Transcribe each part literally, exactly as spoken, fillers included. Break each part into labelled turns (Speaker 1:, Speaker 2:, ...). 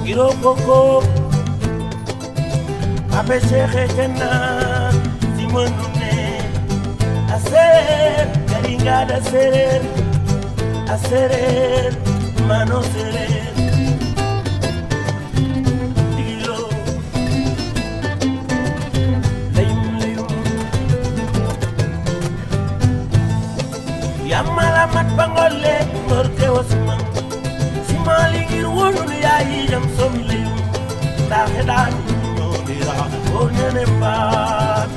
Speaker 1: Giro Boko Ape Cheikh Kenna Simonune Aser Karinga da Serer Aserer Mano Serer Digilo Layum Layum Yamala Mat Bangole Morte Osman Simali Ngir Wonun Yayi Jam Somi Layum Takedani Nyodira Onene Mbat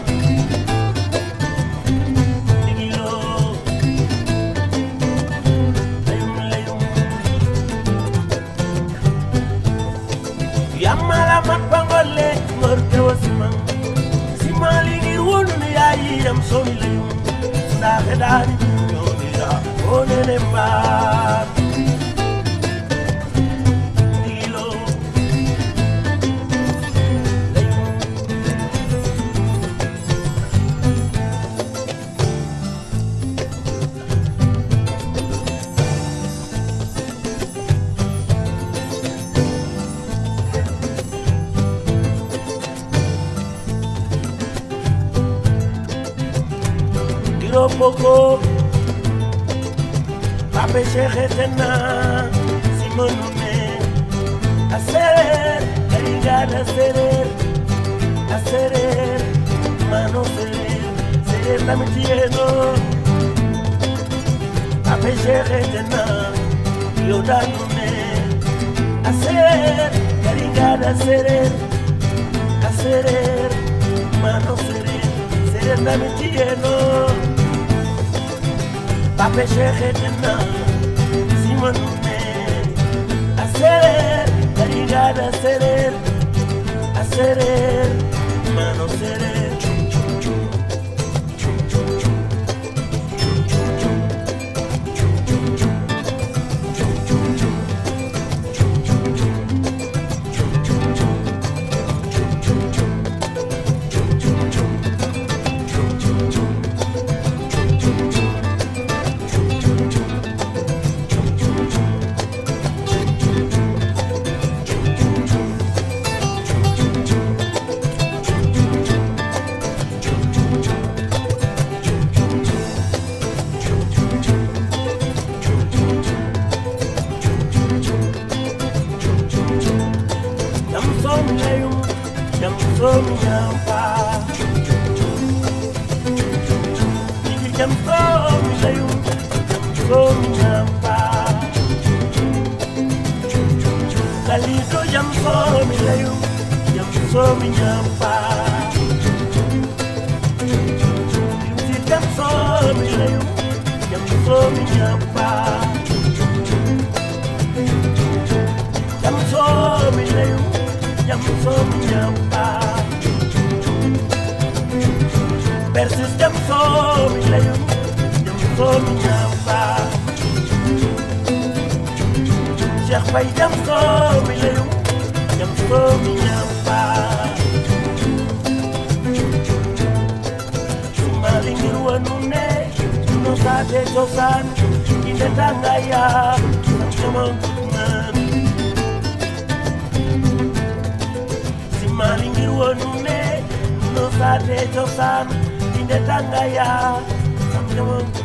Speaker 1: Yamala mat bangole morte wasiman Simali ngir wonun yayi yam somi layum Ndaxe dani nyodira onene mbat Digilo layum Giro Boko Ape Cheikh Kenna Simonune Aserer Karinga da Serer Aserer Mano Serer Serer Namitieno Ape Cheikh Kenna Yodanune Aserer Karinga da Serer Aserer Mano Serer Serer Namitieno Ape Cheikh Kenna Simonune Aserer Karinga da Serer Aserer Mano Serer Jam Somi Nyampa Jam Somi Layum Jam Somi Nyampa Kalido Jam Somi Layum Jam Somi Nyampa Jam Somi Layum Jam Somi Nyampa Jam Somi Layum Jam Somi Nyampa Versus Jam Somi Layum Jam Somi Nyampa Cheikh Faye Jam Somi Layum Jam Somi Nyampa Simali ngir wanune No sate cosan Ine tangaya Sama nan Simali ngir wanune No sate cosan Ine tangaya Sama